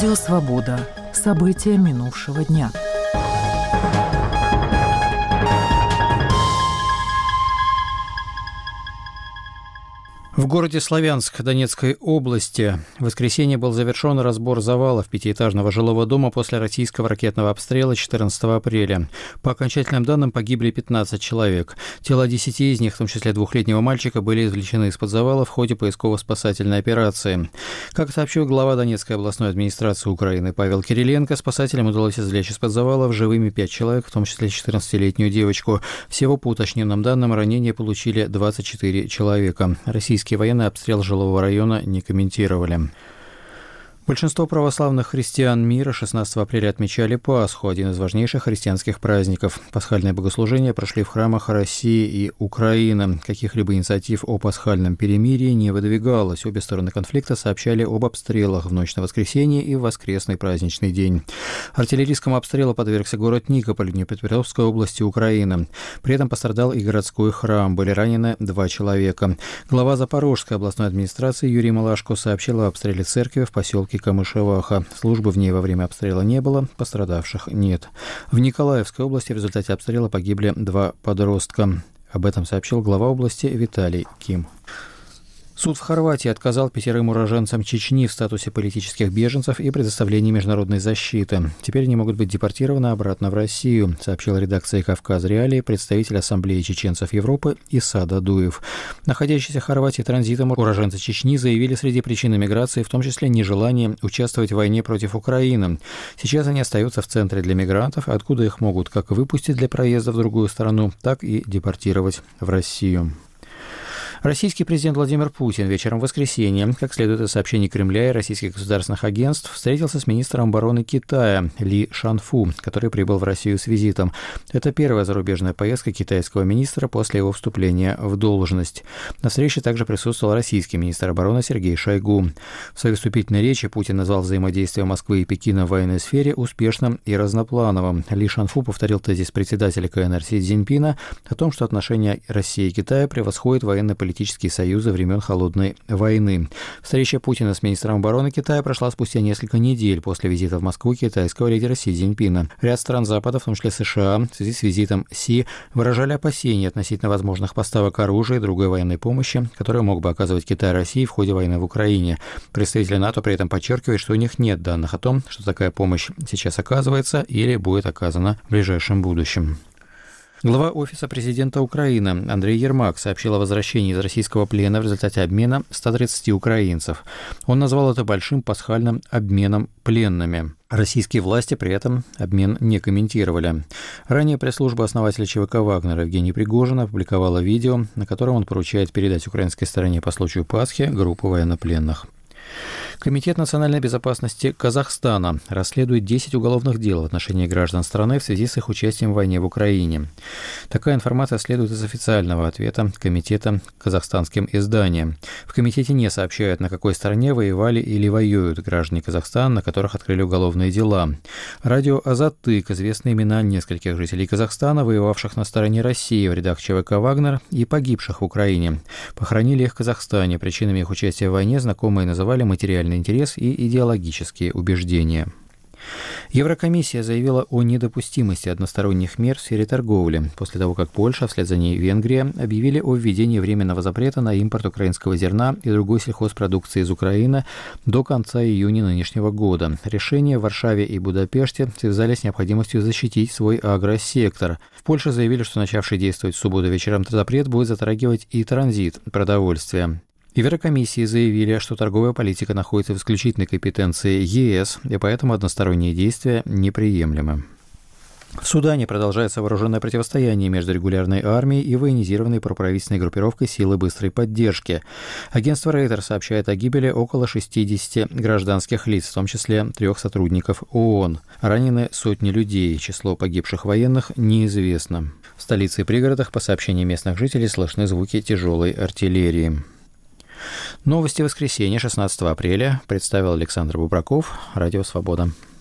Радио «Свобода». События минувшего дня. В городе Славянск Донецкой области в воскресенье был завершен разбор завалов пятиэтажного жилого дома после российского ракетного обстрела 14 апреля. По окончательным данным погибли 15 человек. Тела 10 из них, в том числе двухлетнего мальчика, были извлечены из-под завала в ходе поисково-спасательной операции. Как сообщил глава Донецкой областной администрации Украины Павел Кириленко, спасателям удалось извлечь из-под завалов живыми 5 человек, в том числе 14-летнюю девочку. Всего, по уточненным данным, ранения получили 24 человека. Российские военные обстрел жилого района не комментировали. Большинство православных христиан мира 16 апреля отмечали Пасху, один из важнейших христианских праздников. Пасхальные богослужения прошли в храмах России и Украины. Каких-либо инициатив о пасхальном перемирии не выдвигалось. Обе стороны конфликта сообщали об обстрелах в ночь на воскресенье и в воскресный праздничный день. Артиллерийскому обстрелу подвергся город Никополь Днепропетровской области Украины. При этом пострадал и городской храм. Были ранены 2 человека. Глава Запорожской областной администрации Юрий Малашко сообщил об обстреле церкви в поселке Камышеваха. Службы в ней во время обстрела не было, пострадавших нет. В Николаевской области в результате обстрела погибли 2 подростка. Об этом сообщил глава области Виталий Ким. Суд в Хорватии отказал 5 уроженцам Чечни в статусе политических беженцев и предоставлении международной защиты. Теперь они могут быть депортированы обратно в Россию, сообщил редакция «Кавказ Реалии» представитель Ассамблеи чеченцев Европы Иса Дадуев. Находящиеся в Хорватии транзитом уроженцы Чечни заявили среди причин эмиграции в том числе нежелание участвовать в войне против Украины. Сейчас они остаются в центре для мигрантов, откуда их могут как выпустить для проезда в другую страну, так и депортировать в Россию. Российский президент Владимир Путин вечером в воскресенье, как следует из сообщений Кремля и российских государственных агентств, встретился с министром обороны Китая Ли Шанфу, который прибыл в Россию с визитом. Это первая зарубежная поездка китайского министра после его вступления в должность. На встрече также присутствовал российский министр обороны Сергей Шойгу. В своей вступительной речи Путин назвал взаимодействие Москвы и Пекина в военной сфере успешным и разноплановым. Ли Шанфу повторил тезис председателя КНР Си Цзиньпина о том, что отношения России и Китая превосходят военно-политические союзы времен Холодной войны. Встреча Путина с министром обороны Китая прошла спустя несколько недель после визита в Москву китайского лидера Си Цзиньпина. Ряд стран Запада, в том числе США, в связи с визитом Си выражали опасения относительно возможных поставок оружия и другой военной помощи, которую мог бы оказывать Китай России в ходе войны в Украине. Представители НАТО при этом подчеркивают, что у них нет данных о том, что такая помощь сейчас оказывается или будет оказана в ближайшем будущем. Глава Офиса президента Украины Андрей Ермак сообщил о возвращении из российского плена в результате обмена 130 украинцев. Он назвал это большим пасхальным обменом пленными. Российские власти при этом обмен не комментировали. Ранее пресс-служба основателя ЧВК «Вагнер» Евгений Пригожин опубликовала видео, на котором он поручает передать украинской стороне по случаю Пасхи группу военнопленных. Комитет национальной безопасности Казахстана расследует 10 уголовных дел в отношении граждан страны в связи с их участием в войне в Украине. Такая информация следует из официального ответа комитета казахстанским изданиям. В комитете не сообщают, на какой стороне воевали или воюют граждане Казахстана, на которых открыли уголовные дела. Радио «Азаттык» известны имена нескольких жителей Казахстана, воевавших на стороне России в рядах ЧВК «Вагнер» и погибших в Украине. Похоронили их в Казахстане. Причинами их участия в войне знакомые называли материальный интерес и идеологические убеждения. Еврокомиссия заявила о недопустимости односторонних мер в сфере торговли, после того, как Польша, вслед за ней Венгрия, объявили о введении временного запрета на импорт украинского зерна и другой сельхозпродукции из Украины до конца июня нынешнего года. Решения в Варшаве и Будапеште связались с необходимостью защитить свой агросектор. В Польше заявили, что начавший действовать в субботу вечером запрет будет затрагивать и транзит продовольствия. Еврокомиссии заявили, что торговая политика находится в исключительной компетенции ЕС, и поэтому односторонние действия неприемлемы. В Судане продолжается вооруженное противостояние между регулярной армией и военизированной проправительственной группировкой силы быстрой поддержки. Агентство Рейтер сообщает о гибели около 60 гражданских лиц, в том числе 3 сотрудников ООН. Ранены сотни людей, число погибших военных неизвестно. В столице и пригородах, по сообщениям местных жителей, слышны звуки тяжелой артиллерии. Новости воскресенья, 16 апреля, представил Александр Бубраков, Радио «Свобода».